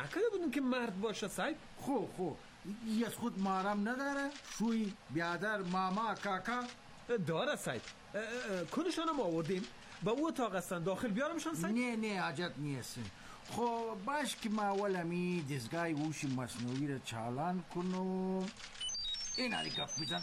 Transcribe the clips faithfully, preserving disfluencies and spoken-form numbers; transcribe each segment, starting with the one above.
نکرده بودیم که مرد باشه سعید. خو خو یه از خود محرم نداره؟ شوی بیادر ماما کاکا داره سعید. کلشان هم آوردیم با او اتاق هستن، داخل بیارمشان سعید؟ نه نه حاجت نیست. خب باش که ما اول می دستگاه هوش مصنوعی را چالان کنم. این علی گفت میزن.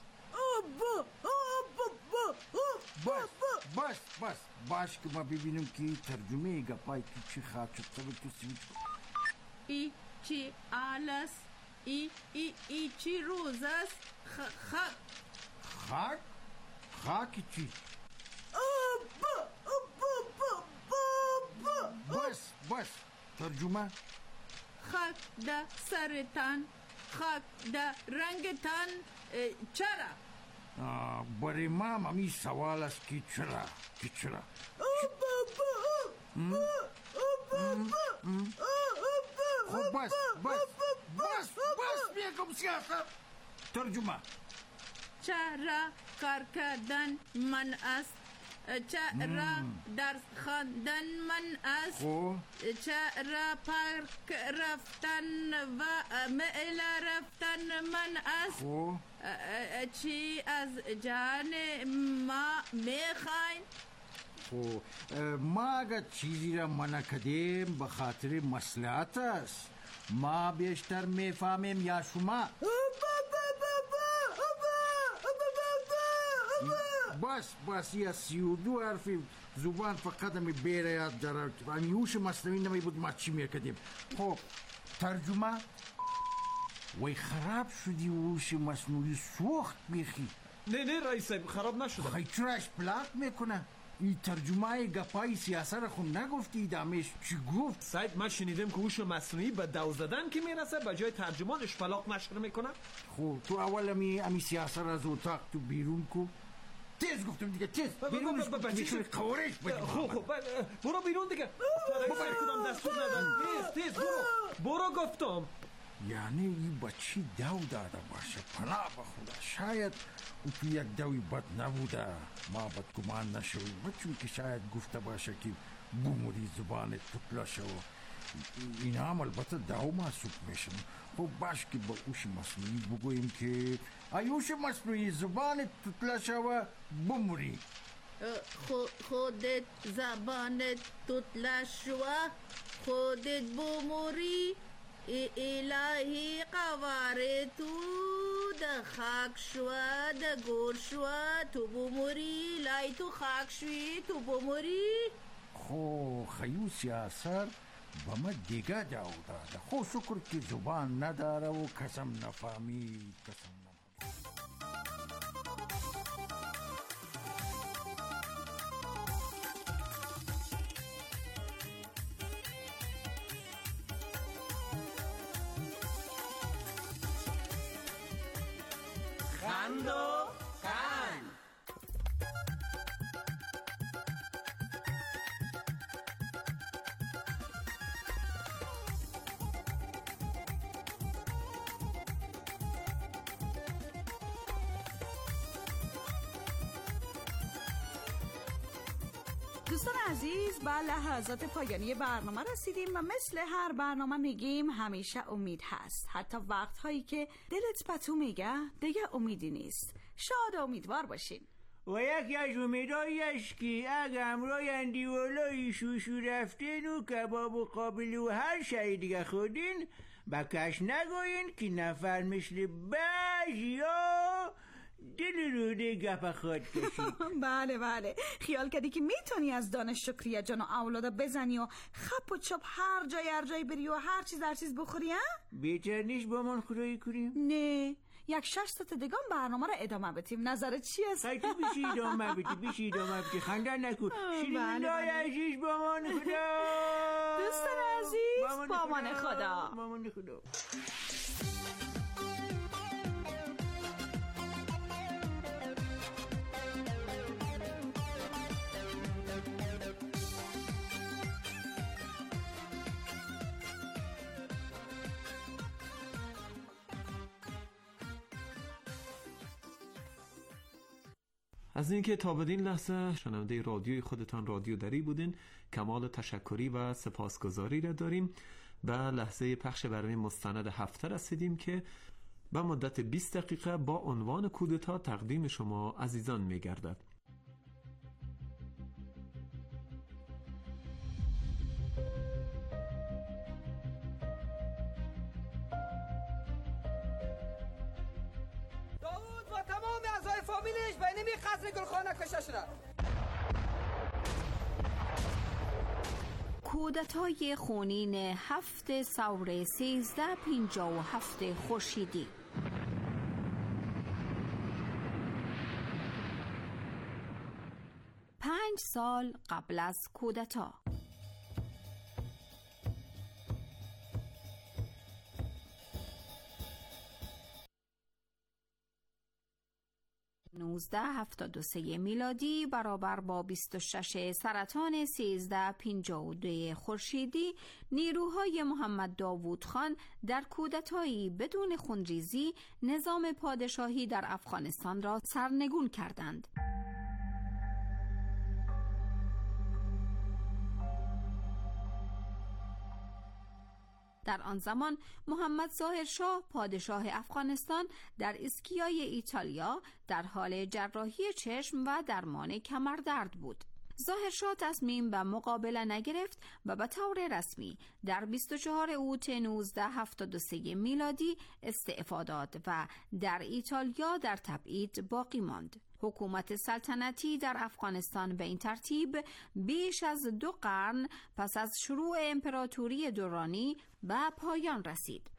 بس بس بس باش که ما ببینم که ترجمه گپای که چی خواهد شد. تو سویچ ای چی آلس ای ای ای چی روز است خاک خاک خاک چی؟ بس بس ترجمه خاک ده سرتان، خاک ده رنگتان. چرا؟ برای ما همی سوال است که چرا که چرا خب بس بس بس بس بیگم سیاست. ترجمه چرا کار کردن من است، چرا درس خواندن من است، چرا پارک رفتن و میل رفتن من است. چی از جان ما میخواین؟ خو ما اگر چیزی را منع کردیم به خاطر مصلحت است. ما بیشتر میفهمیم یا شما؟ بس بس یا سی و دو حرفی زبان فقط همی بیره یاد داره. همی هوش مصنوعی نمی بود ما چی میکردیم. خب ترجمه وی خراب شدی هوش مصنوعی سوخت میخی. نه نه رئیس صاحب خراب نشده. خیلی چراش پلاک میکنه. این ترجمه گپای سیاست را خون نگفتی دامش چی گفت؟ سعید من شنیدم که هوش مصنوعی به دو زدن که میرسه به جای ترجمان اشپلاق نشر میکنه. خب تو اول امی امی سیاست را از اتاق تو بیرون کو. تیز گفتم دیگه تیز بیرونش میشه قورش بدیم. خب خب برو بیرون دیگه. رئیس کدام دستور نداد. تیز تیز برو برو گفتم. یعنی این بچی دو داده باشه پناه به خدا. شاید او تو یک دوی بد نبوده ما بدگمان نشویم، چون که شاید گفته باشه که بوموری زبان تطلا شو. این هم البته دو محسوب میشن. خب باش که با هوش مصنوعی بگوییم که ای هوش مصنوعی زبان تطلا شو بوموری. خودت زبان تطلا شو خودت بوموری. الهی قواره تو ده خاک شوا ده گور شوا تو بوموری. لای تو خاک شوی تو بوموری. خو خیو سیاست با ما دیگه داو داده. خو شکر که زبان نداره و قسم نفهمی قسم نفهمی. خند و خند. دوستان عزیز به لحظات پایانی برنامه رسیدیم و مثل هر برنامه میگیم همیشه امید هست، حتی وقتهایی که دلت پتو میگه دیگه امیدی نیست. شاد و امیدوار باشین. و یکی از امیدایش که اگه امرای اندیولای شوشو رفتین و کباب و قابل و هر شایی دیگه خودین بکش نگوین که نفر مثل بجیا دل روده گپ خود کشید. بله بله خیال کردی که میتونی از دانش شکریه جان و اولادا بزنی و خپ و چپ هر جای هر جای بری و هر چیز هر چیز بخوری ها؟ بهتر نیست با من خدایی کنیم؟ نه یک شش تا دگان برنامه را ادامه بدیم. نظرت چی است؟ خیلی تو بیشی ادامه بدی بیشی ادامه بدی خندن نکن. شیرین دای عزیز با من خدا. دوستان عزیز با من خدا. با من خدا. از اینکه تا بدین لحظه شنونده رادیوی خودتان رادیو دری بودین، کمال تشکری و سپاسگزاری را داریم به لحظه پخش برنامه مستند هفته رسیدیم که به مدت بیست دقیقه با عنوان کودتا تقدیم شما عزیزان می گردد. داوود و تمام اعضای فامیلش به نمی قصر گلخانه کشته شدند. کودتای خونین هفت سور سیزده پینجا و هفت خورشیدی. پنج سال قبل از کودتا. نوزده هفتاد و سه میلادی برابر با بیست و شش سرطان سیزده پینجا و دو خورشیدی نیروهای محمد داوود خان در کودتایی بدون خونریزی نظام پادشاهی در افغانستان را سرنگون کردند. در آن زمان محمد ظاهر شاه پادشاه افغانستان در اسکیای ایتالیا در حال جراحی چشم و درمان کمردرد بود. ظاهر شاه تصمیم به مقابله نگرفت و به طور رسمی در بیست و چهارم اوت نوزده هفتاد و سه میلادی استعفا داد و در ایتالیا در تبعید باقی ماند. حکومت سلطنتی در افغانستان به این ترتیب بیش از دو قرن پس از شروع امپراتوری درانی به پایان رسید.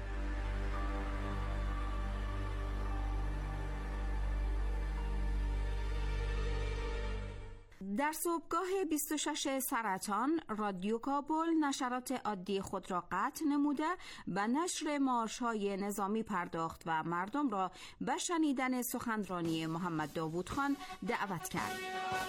در صبحگاه بیست و شش سرطان رادیو کابل نشرات عادی خود را قطع نموده به نشر مارش‌های نظامی پرداخت و مردم را به شنیدن سخنرانی محمد داوود خان دعوت کرد.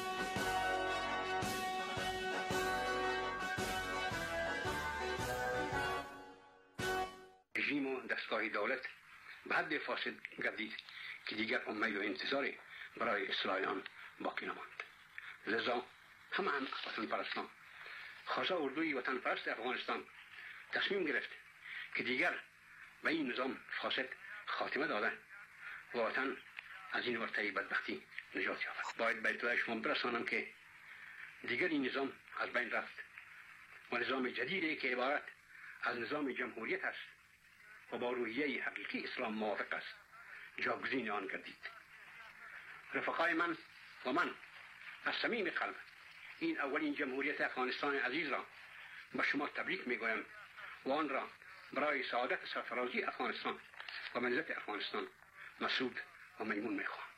رژیم و دستگاه دولت به حد فاسد گردید که دیگر امید و انتظاری برای اصلاح آن باقی نماند. لذا همه هم وطن پرستان خاصه اردوی وطن پرست افغانستان تصمیم گرفت که دیگر به این نظام فاسد خاتمه داده و وطن از این ورطه بدبختی نجات یابد. باید به اطلاع شما برسانم که دیگر این نظام از بین رفت و نظام جدیدی که عبارت از نظام جمهوریت است و با روحیه حقیقی اسلام موافق است جاگزین آن گردید. رفقای من و من از صمیم قلب این اولین جمهوریت افغانستان عزیز را به شما تبریک میگویم و آن را برای سعادت سرفرازی افغانستان و ملت افغانستان مسعود و میمون میخواهم.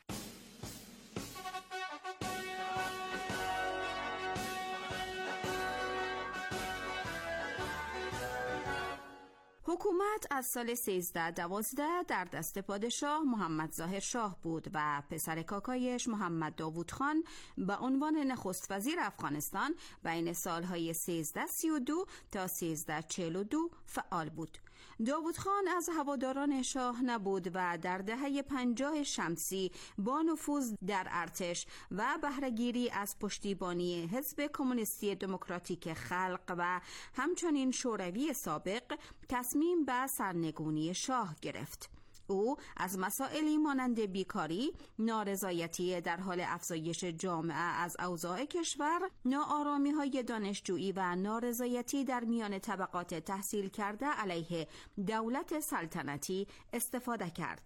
حکومت از سال سیزده دوازده در دست پادشاه محمد ظاهر شاه بود و پسر کاکایش محمد داوود خان به عنوان نخست وزیر افغانستان بین سالهای سیزده سی و دو تا سیزده چهل و دو فعال بود. داوود خان از هواداران شاه نبود و در دهه پنجاه شمسی با نفوذ در ارتش و بهره‌گیری از پشتیبانی حزب کمونیستی دموکراتیک خلق و همچنین شوروی سابق تصمیم به سرنگونی شاه گرفت. او از مسائلی مانند بیکاری، نارضایتی در حال افزایش جامعه از اوضاع کشور، ناآرامی‌های دانشجویی و نارضایتی در میان طبقات تحصیل کرده علیه دولت سلطنتی استفاده کرد.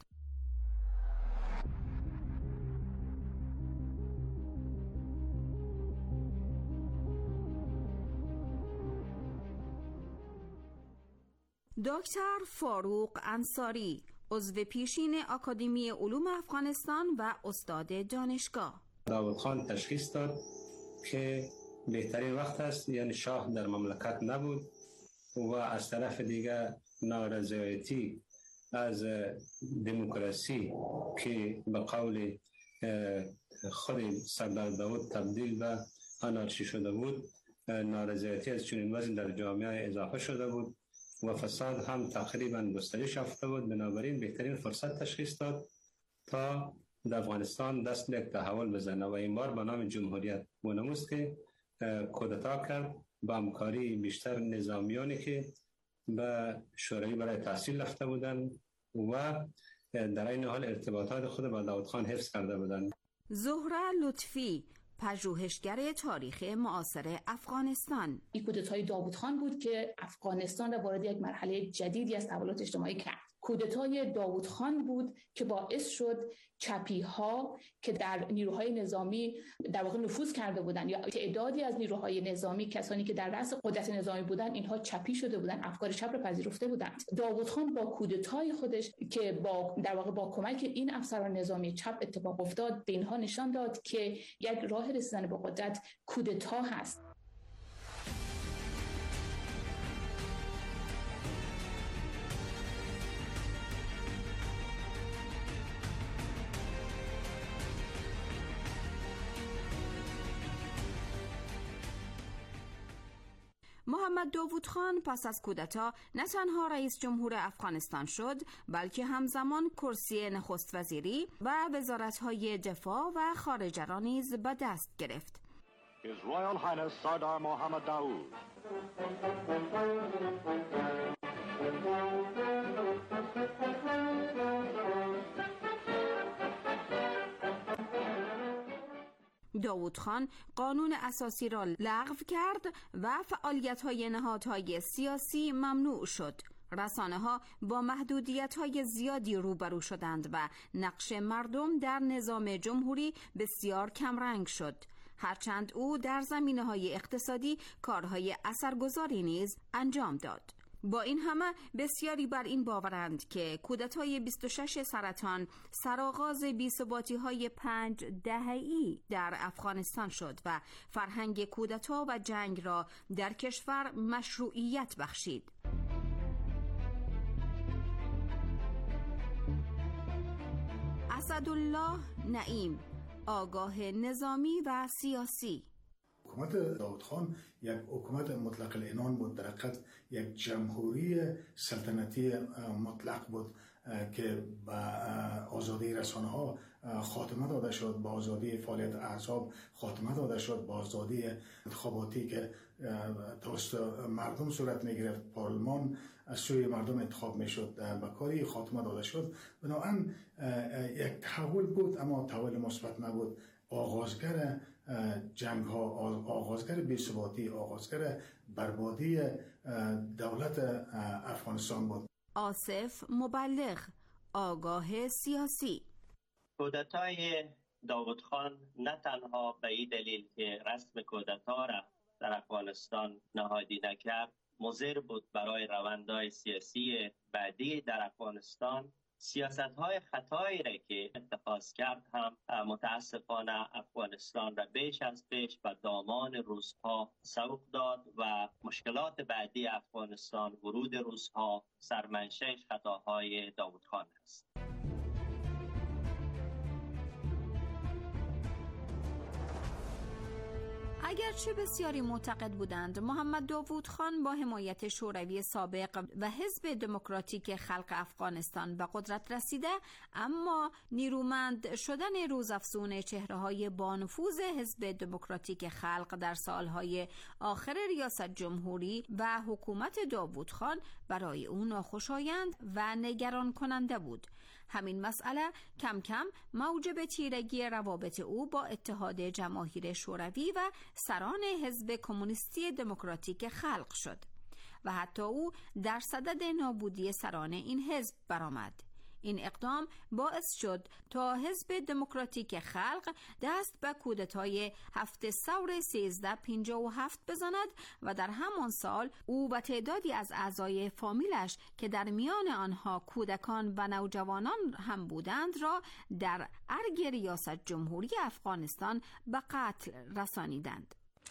دکتر فاروق انصاری، عضو پیشین آکادمی علوم افغانستان و استاد دانشگاه. داوود خان تشخیص داد که بهترین وقت است، یعنی شاه در مملکت نبود و از طرف دیگر نارضایتی از دموکراسی که به قول خود سردار داوود تبدیل به آنارشی شده بود، نارضایتی از چنین وضعی در جامعه اضافه شده بود و فساد هم تقریبا گسترش یافته بود. بنابراین بهترین فرصت تشخیص داد تا در افغانستان دست به یک تحول بزنه و این بار به نام جمهوریت وانمود که کودتا کرد با همکاری بیشتر نظامیانی که به شوروی برای تحصیل رفته بودند و در این حال ارتباطات خود با داود خان حفظ کرده بودند. زهره لطفی، پژوهشگر تاریخ معاصر افغانستان: این کودتای داود خان بود که افغانستان را وارد یک مرحله جدیدی از تحولات اجتماعی کرد. کودتای داود خان بود که باعث شد چپی ها که در نیروهای نظامی در واقع نفوذ کرده بودند یا تعدادی از نیروهای نظامی، کسانی که در رأس قدرت نظامی بودند، اینها چپی شده بودند، افکار چپ را پذیرفته بودند. داود خان با کودتای خودش که با در واقع با کمک این افسران نظامی چپ اتفاق افتاد، به اینها نشان داد که یک راه رسیدن به قدرت کودتا هست. محمد داوود خان پس از کودتا نه تنها رئیس جمهور افغانستان شد، بلکه همزمان کرسی نخست وزیری و وزارت‌های دفاع و خارجه را نیز به دست گرفت. His Royal Highness Sardar Mohammad Daoud. داوود خان قانون اساسی را لغو کرد و فعالیت‌های نهادهای سیاسی ممنوع شد. رسانه‌ها با محدودیت‌های زیادی روبرو شدند و نقش مردم در نظام جمهوری بسیار کمرنگ شد. هرچند او در زمینه‌های اقتصادی کارهای اثرگذاری نیز انجام داد. با این همه بسیاری بر این باورند که کودتای بیست و شش سرطان سرآغاز بی‌ثباتی‌های پنج دهه‌ای در افغانستان شد و فرهنگ کودتا و جنگ را در کشور مشروعیت بخشید. اسدالله نعیم، آگاه نظامی و سیاسی: حکومت داود خان یک حکومت مطلق العنان بود، در حقیقت یک جمهوری سلطنتی مطلق بود که با آزادی رسانه ها خاتمه داده شد، با آزادی فعالیت احزاب خاتمه داده شد، با آزادی انتخاباتی که توسط مردم صورت می گرفت، پارلمان از سوی مردم انتخاب می شد، به کاری خاتمه داده شد. بنابراین یک تحول بود، اما تحول مثبت نبود. آغازگر جنگ ها، آغازگر بی‌ثباتی، آغازگر بربادی دولت افغانستان بود. آصف مبلغ، آگاه سیاسی: کودتای داود خان نه تنها به این دلیل که رسم کودتا را در افغانستان نهادی نکرد مضر بود برای روندهای سیاسی بعدی در افغانستان، سیاست‌های خطایی را که اتخاذ کرد هم متاسفانه افغانستان را بیش از پیش به دامان روس‌ها سوق داد و مشکلات بعدی افغانستان، ورود روس‌ها، سرمنشأ خطاهای داود خان است. اگرچه بسیاری معتقد بودند محمد داوود خان با حمایت شوروی سابق و حزب دموکراتیک خلق افغانستان به قدرت رسیده، اما نیرومند شدن روزافزون چهره‌های بانفوذ حزب دموکراتیک خلق در سالهای آخر ریاست جمهوری و حکومت داوود خان برای او ناخوشایند و نگران کننده بود. همین مسئله کم کم موجب تیرگی روابط او با اتحاد جماهیر شوروی و سران حزب کمونیستی دموکراتیک خلق شد و حتی او در صدد نابودی سران این حزب برآمد. این اقدام باعث شد تا حزب دموکراتیک خلق دست به کودتای هفت ثور سیزده پنجاه و هفت بزند و در همان سال او و تعدادی از اعضای فامیلش که در میان آنها کودکان و نوجوانان هم بودند را در ارگ ریاست جمهوری افغانستان به قتل رسانیدند.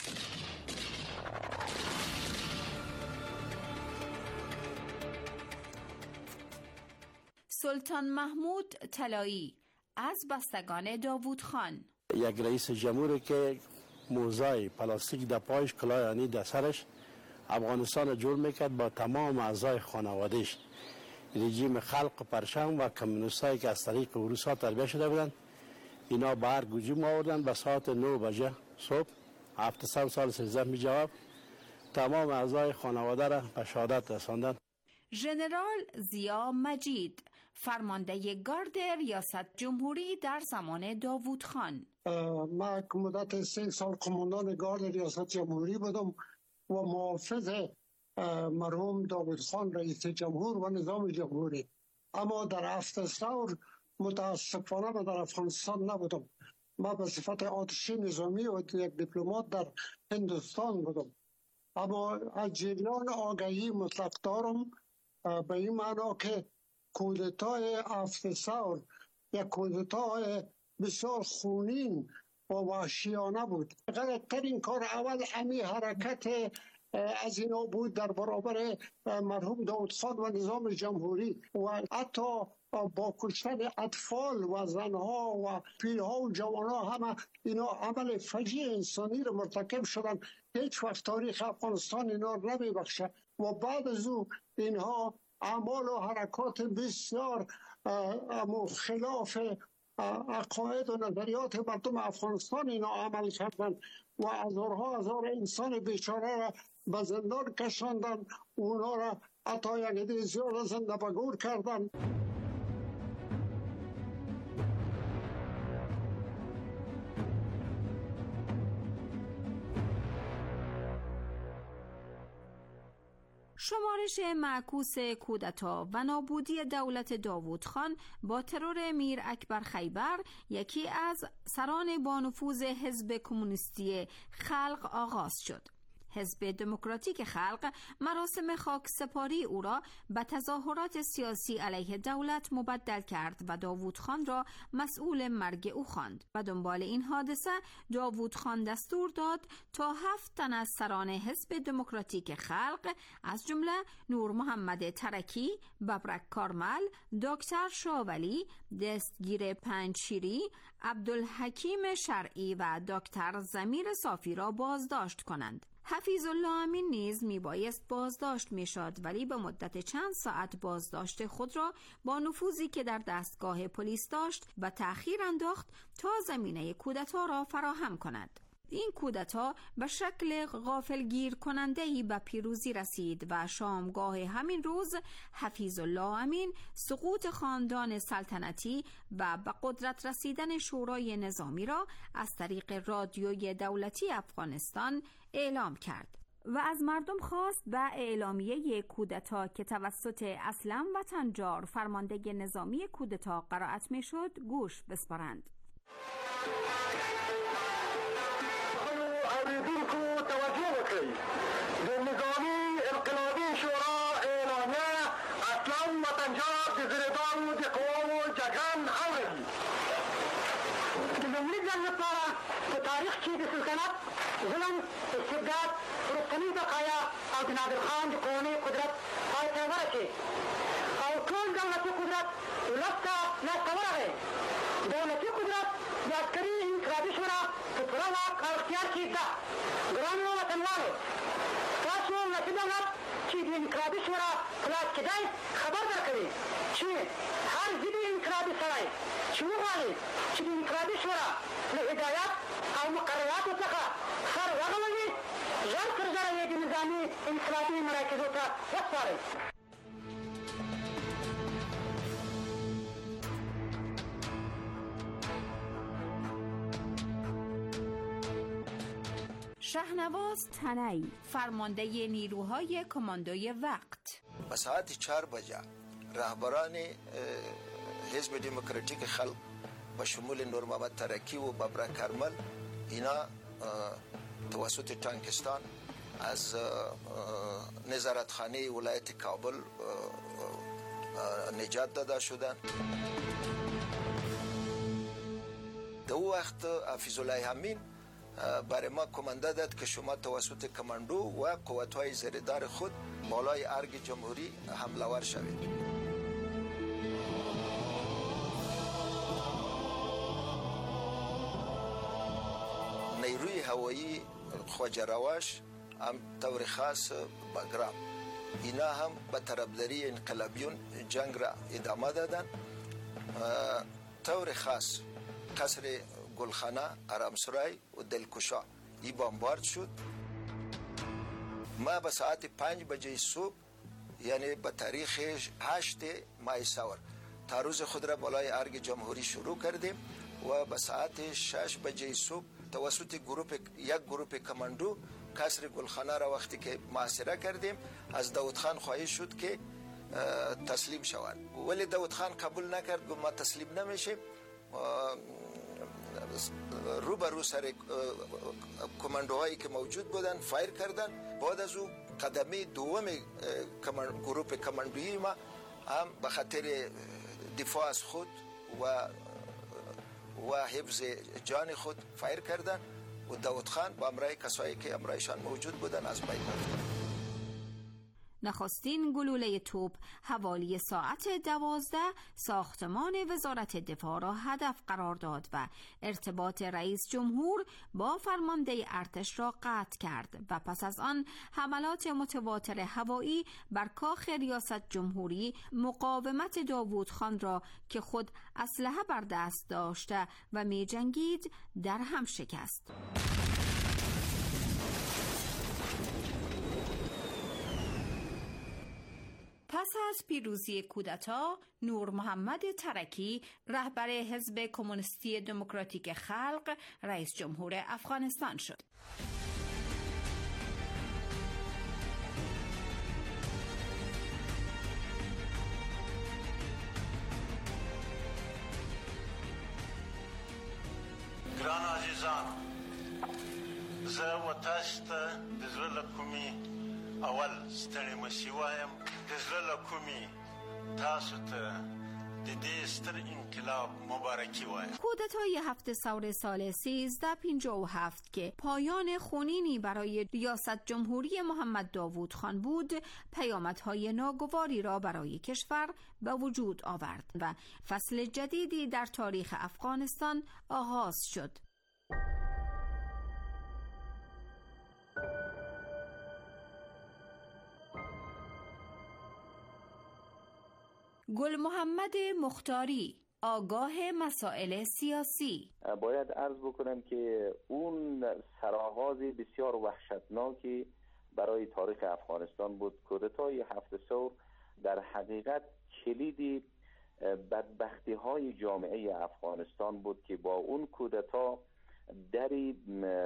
سلطان محمود طلایی از بستگان داوود خان: یک رئیس جمهوری که موزای پلاستیک در پایش، کلاهانی در سرش، افغانستان جور میکرد با تمام اعضای خانوادهش. رژیم خلق پرچم و کمونیستایی که از طریق روس‌ها تربیت شده بودند، اینا به هر گوجه آوردن به ساعت نه بجه صبح، هفتصد سال سیزده می جواب تمام اعضای خانواده را به شهادت رساندند. ژنرال ضیا مجید، فرمانده گارد ریاست جمهوری در زمان داوود خان. من مدت سه سال قماندان گارد ریاست جمهوری بودم و محافظ مرحوم داوود خان رئیس جمهور و نظام جمهوری. اما در هفت ثور متاسفانه من در افغانستان نبودم. من به صفت آتشی نظامی و یک دیپلمات در هندوستان بودم. اما از جریان آگاهی مطلق دارم به این معنا که کودتای هفت ثور یک کودتای بسیار خونین و وحشیانه بود. غلطترین کار اول امی حرکت از اینا بود در برابر مرحوم داوود خان و نظام جمهوری و حتی با کشتن اطفال و زنها و پیرها و جوانها همه اینا عمل فجیع انسانی رو مرتکب شدن. هیچ وقت تاریخ افغانستان اینا رو نمیبخشه و بعد از او اینها اعمال و حرکات بسیار خلاف عقاید و نظریات مردم افغانستان اینا عمل کردن و هزارها هزار انسان بیچاره را به زندان کشاندن، اونا را حتی یک عده زیاد زنده به گور کردن. شمارش معکوس کودتا و نابودی دولت داوود خان با ترور میر اکبر خیبر، یکی از سران بانفوذ حزب کمونیستی خلق آغاز شد. حزب دموکراتیک خلق مراسم خاک سپاری او را به تظاهرات سیاسی علیه دولت مبدل کرد و داوود خان را مسئول مرگ او خواند. و دنبال این حادثه داوود خان دستور داد تا هفت تن از سران حزب دموکراتیک خلق از جمله نور محمد ترکی، ببرک کارمل، دکتر شاولی، دستگیر پنجشیری، عبدالحکیم شرعی و دکتر ضمیر صافی را بازداشت کنند. حفیظ الله امین نیز می بایست بازداشت می شد، ولی به مدت چند ساعت بازداشت خود را با نفوذی که در دستگاه پلیس داشت و تأخیر انداخت تا زمینه کودتا را فراهم کند. این کودتا به شکل غافلگیر کننده‌ای به پیروزی رسید و شامگاه همین روز حفیظ الله امین سقوط خاندان سلطنتی و به قدرت رسیدن شورای نظامی را از طریق رادیوی دولتی افغانستان اعلام کرد و از مردم خواست به اعلامیه کودتا که توسط اسلم وطنجار فرمانده نظامی کودتا قرائت می‌شد گوش بسپارند. اوریدونکو توجه وکړئ، د نظامي انقلابي شورا اعلامیه اسلم وطنجار د زریدانو د قواوو جګړن اوري. د لومړي ځل لپاره په تاریخ کې د سلطنت ظلم، استبداد، وروستنۍ بقایا او د نادر خان د قومي قدرت پای ته ورسېد او ټول دولتي قدرت ولس ته لاسته ورغی. دولتي قدرت د عسکري انقلابي شورا په پوره واک او اختیار کې ده. ګرانو وطنوالو، تاسو نصیبه وخت چې د انقلابي شورا په لاس کې دی خبر درکوي چې هر ضد انقلابي سړی چې وغواړي چې د انقلابي شورا له هدایت او مقرراتو څخه سر وغولوي، ژر تر ژره یې د نظامي انقلابي مراکزو ته وسپارئ. شهنواز تنی، فرمانده نیروهای کماندوی وقت. به ساعت چهار بجه رهبران حزب دموکراتیک خلق به شمول نور محمد ترکی و ببرک کارمل اینا توسط تانکستان از نظارتخانه ولایت کابل نجات داده شدند. در وقت حفیظ الله امین برای ما کمانده داد که شما توسط کماندو و قوت‌های زیردار خود بالای ارگ جمهوری حمله ور شوید. نیروی هوایی خواجه رواش هم طور خاص بگرام اینا هم به طرفداری انقلابیون جنگ را ادامه دادن. طور خاص قصر گلخانه، آرامسرای و دلکشا ای بمبارد شد. ما به ساعت پنج بجه صبح یعنی به تاریخ هشت ماه سور تا روز خود را بالای ارگ جمهوری شروع کردیم و به ساعت شش بجه صبح توسط گروپ یک گروپ کماندو قصر گلخانه را وقتی که محاصره کردیم از داود خان خواهش شد که تسلیم شود، ولی داود خان قبول نکرد، گفت ما تسلیم نمیشیم. رو به رو سر کماندوهایی که موجود بودن فایر کردن. بعد از او قدمی دوم گروپ کماندویی ما هم به خاطر دفاع از خود و و حفظ جان خود فایر کردن و داود خان با امرای کسایی که امرایشان موجود بودن از بین رفتن. نخستین گلوله توپ حوالی ساعت دوازده ساختمان وزارت دفاع را هدف قرار داد و ارتباط رئیس جمهور با فرمانده ارتش را قطع کرد و پس از آن حملات متواتر هوایی بر کاخ ریاست جمهوری مقاومت داوود خان را که خود اسلحه بر دست داشته و می جنگید در هم شکست. پس از پیروزی کودتا، نور محمد ترکی رهبر حزب کمونیستی دموکراتیک خلق رئیس جمهور افغانستان شد. گران عزیزان، زه و تاسو ته د زړه له کومې اول ستړی مسي وایم. د زړه له کومې تاسو ته د دې ستر انقلاب مبارکي وایم. کودتای هفت سور سال سیزده پنجاه و هفت که پایان خونینی برای ریاست جمهوری محمد داوود خان بود، پیامدهای ناگواری را برای کشور به وجود آورد و فصل جدیدی در تاریخ افغانستان آغاز شد. گل محمد مختاری، آگاه مسائل سیاسی. باید عرض بکنم که اون سرآغاز بسیار وحشتناکی برای تاریخ افغانستان بود. کودتای هفت سور در حقیقت کلید بدبختی های جامعه افغانستان بود که با اون کودتا دری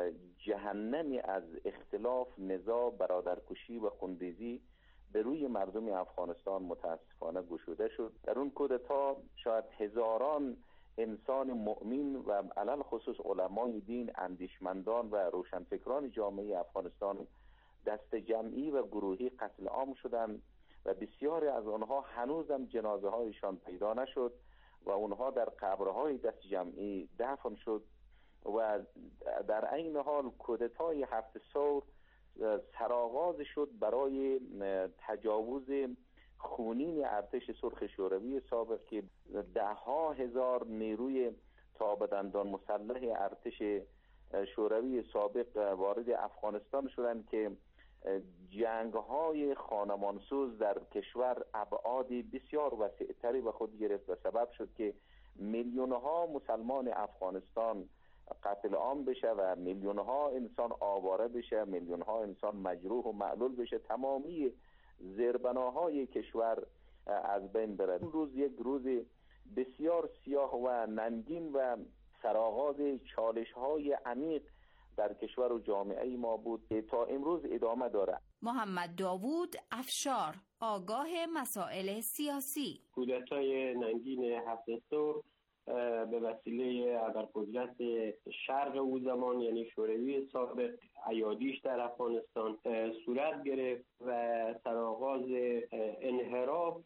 جهنمی از اختلاف، نزاع، برادرکشی و خونریزی به روی مردم افغانستان متاسفانه گشوده شد. در اون کودتا شاید هزاران انسان مؤمن و علل خصوص علمای دین، اندیشمندان و روشنفکران جامعه افغانستان دست جمعی و گروهی قتل عام شدند و بسیاری از آنها هنوزم جنازه هایشان پیدا نشد و اونها در قبرهای دست جمعی دفن شد. و در عین حال کودتای هفت سور سرآغاز شد برای تجاوز خونین ارتش سرخ شوروی سابق که ده ها هزار نیروی تا به دندان مسلح ارتش شوروی سابق وارد افغانستان شدند که جنگ های خانمانسوز در کشور ابعادی بسیار وسیع‌تری به خود گرفت و سبب شد که میلیون ها مسلمان افغانستان قتل عام بشه و میلیون ها انسان آواره بشه، میلیون ها انسان مجروح و معلول بشه، تمامی زیربناهای کشور از بین بره. اون روز یک روز بسیار سیاه و ننگین و سرآغاز چالش های عمیق در کشور و جامعه ما بود که تا امروز ادامه داره. محمد داوود افشار، آگاه مسائل سیاسی. کودتای ننگین هفت سور به وسیله ابرقدرت شرق او زمان یعنی شوروی سابق ایادیش در افغانستان صورت گرفت و سرآغاز انحراف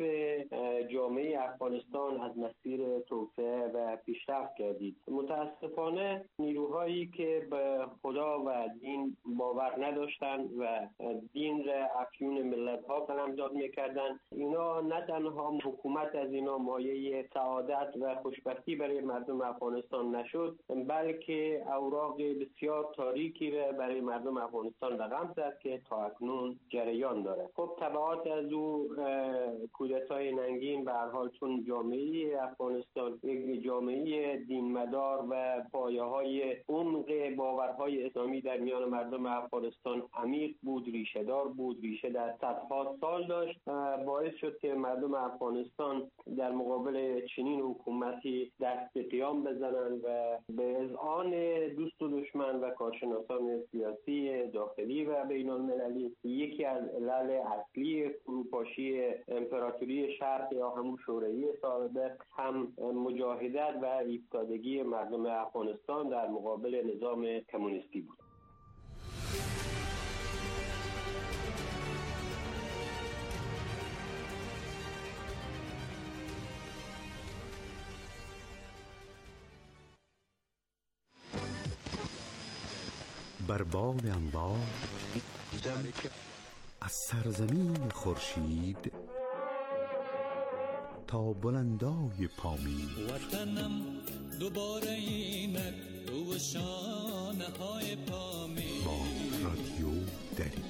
جامعه افغانستان از مسیر توسعه و پیشرفت گردید. متاسفانه نیروهایی که به خدا و دین باور نداشتند و دین را افیون ملت ها قلمداد میکردند، اینا نه تنها حکومت از اینا مایه سعادت و خوشبختی برای مردم افغانستان نشد، بلکه اوراق بسیار تاریکی را برای مردم افغانستان رقم زد که تا اکنون جریان داره. خب تبعات از او کودتای ننگین بنابراین به هر حال چون جامعه افغانستان یک جامعه دینمدار و پایه‌های عمق باورهای اسلامی در میان مردم افغانستان عمیق بود، ریشه دار بود، ریشه در صدها سال داشت، باعث شد که مردم افغانستان در مقابل چنین حکومتی دست به قیام بزنند و به اذعان دوست و دشمن و کارشناسان سیاسی داخلی و بین المللی یکی از علل اصلی فروپاشی امپراتوری شرق یا همون شوروی سابق هم مجاهدت و ایستادگی مردم افغانستان در مقابل نظام کمونیستی بود. بر باد انبار از سرزمین خورشید تا بلندای پامین وطنم دوباره اینک رو شانه های پامین با رادیو دری.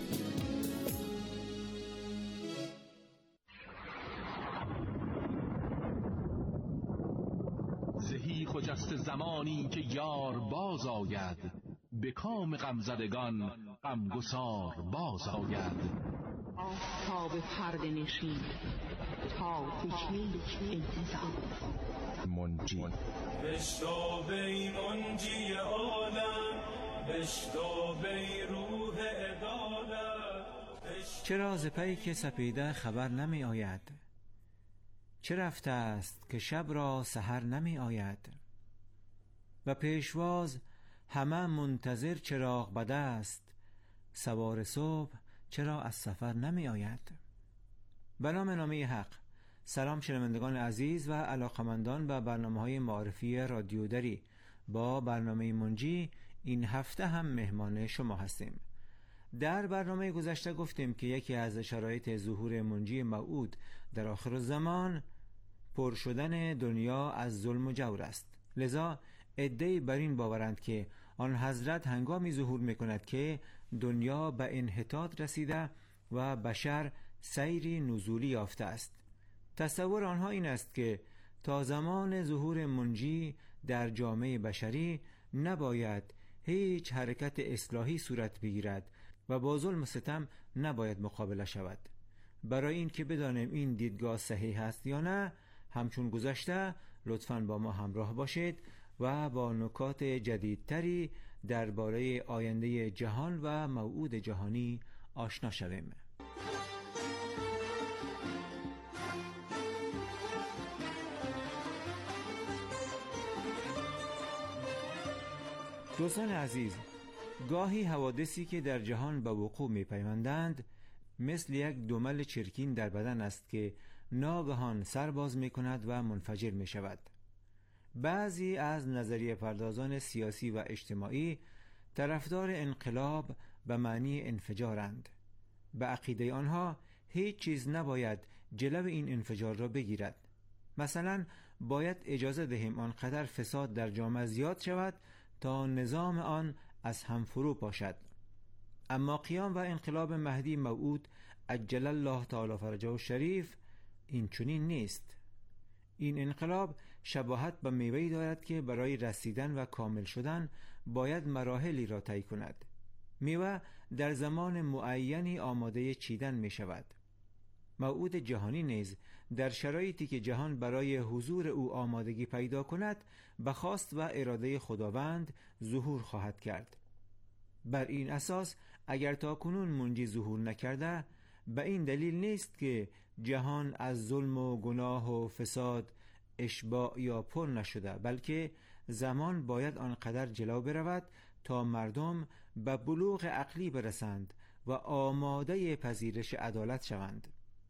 زهی خجست زمانی که یار باز آید، به کام غمزدگان غمگسار باز آید. آفتاب پرده نشین تا تکمیل انتظار منجی بشتاب ای منجی عالم، بشتاب ای روح عدالت. چرا ز پیک سپیده خبر نمی آید؟ چه رفته است که شب را سحر نمی آید؟ و پیشواز همه منتظر چراغ بده است، سوار صبح چرا از سفر نمی آید؟ به نام نامه حق. سلام شنوندگان عزیز و علاقمندان به برنامه‌های معرفی رادیو دری. با برنامه منجی این هفته هم مهمان شما هستیم. در برنامه گذشته گفتیم که یکی از شرایط ظهور منجی موعود در آخر الزمان پر شدن دنیا از ظلم و جور است. لذا عده‌ای بر این باورند که آن حضرت هنگامی ظهور می‌کند که دنیا به انحطاط رسیده و بشر سیری نزولی یافته است. تصور آنها این است که تا زمان ظهور منجی در جامعه بشری نباید هیچ حرکت اصلاحی صورت بگیرد و با ظلم و ستم نباید مقابله شود. برای این که بدانیم این دیدگاه صحیح است یا نه، همچون گذشته لطفاً با ما همراه باشید و با نکات جدیدتری درباره آینده جهان و موعود جهانی آشنا شویم. دوستان عزیز، گاهی حوادثی که در جهان به وقوع می پیوندند مثل یک دمل چرکین در بدن است که ناگهان سر باز می کند و منفجر می شود. بعضی از نظریه پردازان سیاسی و اجتماعی طرفدار انقلاب به معنی انفجارند. به عقیده آنها هیچ چیز نباید جلو این انفجار را بگیرد. مثلا باید اجازه دهیم آنقدر فساد در جامعه زیاد شود تا نظام آن از هم فرو پاشد. اما قیام و انقلاب مهدی موعود عجل الله تعالی فرجه الشریف این چنین نیست. این انقلاب شباهت به میوه‌ای دارد که برای رسیدن و کامل شدن باید مراحلی را طی کند. میوه در زمان معینی آماده چیدن می شود. موعود جهانی نیز در شرایطی که جهان برای حضور او آمادگی پیدا کند به خواست و اراده خداوند ظهور خواهد کرد. بر این اساس اگر تا کنون منجی ظهور نکرده، به این دلیل نیست که جهان از ظلم و گناه و فساد اشباع یا پر نشده، بلکه زمان باید آنقدر جلو برود تا مردم به بلوغ عقلی برسند و آماده پذیرش عدالت شوند.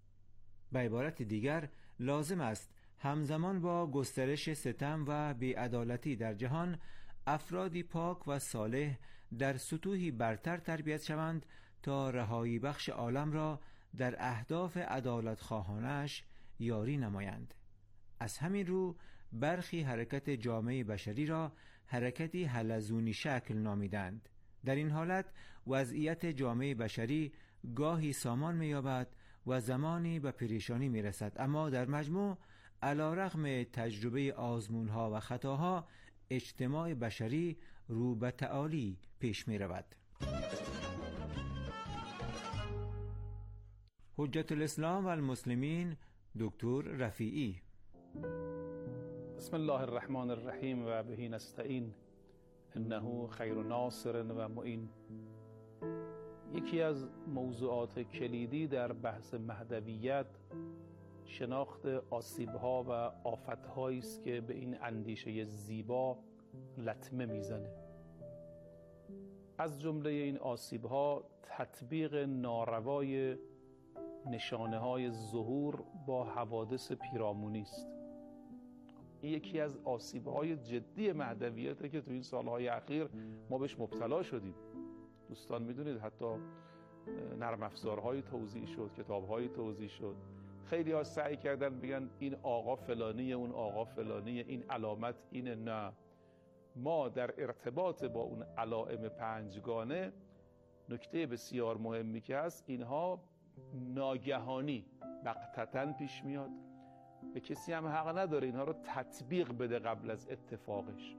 به عبارت دیگر لازم است همزمان با گسترش ستم و بی‌عدالتی در جهان افرادی پاک و صالح در سطوحی برتر تربیت شوند تا رهایی بخش عالم را در اهداف عدالت خواهانش یاری نمایند. از همین رو برخی حرکت جامعه بشری را حرکتی حلزونی شکل نامیدند. در این حالت وضعیت جامعه بشری گاهی سامان می‌یابد و زمانی به پریشانی می رسد، اما در مجموع علیرغم تجربه آزمونها و خطاها اجتماع بشری رو به تعالی پیش می رود. حجت الاسلام و المسلمین دکتر رفیعی. بسم الله الرحمن الرحیم و به نستعین انه خیر ناصر و معین. یکی از موضوعات کلیدی در بحث مهدویت شناخت آسیب‌ها و آفت‌هایی است که به این اندیشه زیبا لطمه میزنه. از جمله این آسیب‌ها تطبیق ناروای نشانه‌های ظهور با حوادث پیرامونی است. این یکی از آسیب‌های جدی مهدویته که تو این سال‌های اخیر ما بهش مبتلا شدیم. دوستان میدونید حتی نرم افزارهایی توزیع شد، کتاب‌هایی توزیع شد. خیلی ها سعی کردن بگن این آقا فلانیه، اون آقا فلانیه، این علامت اینه. نه، ما در ارتباط با اون علائم پنجگانه نکته بسیار مهمی که هست، اینها ناگهانی بغتتاً پیش میاد. به کسی هم حق نداره اینها رو تطبیق بده قبل از اتفاقش.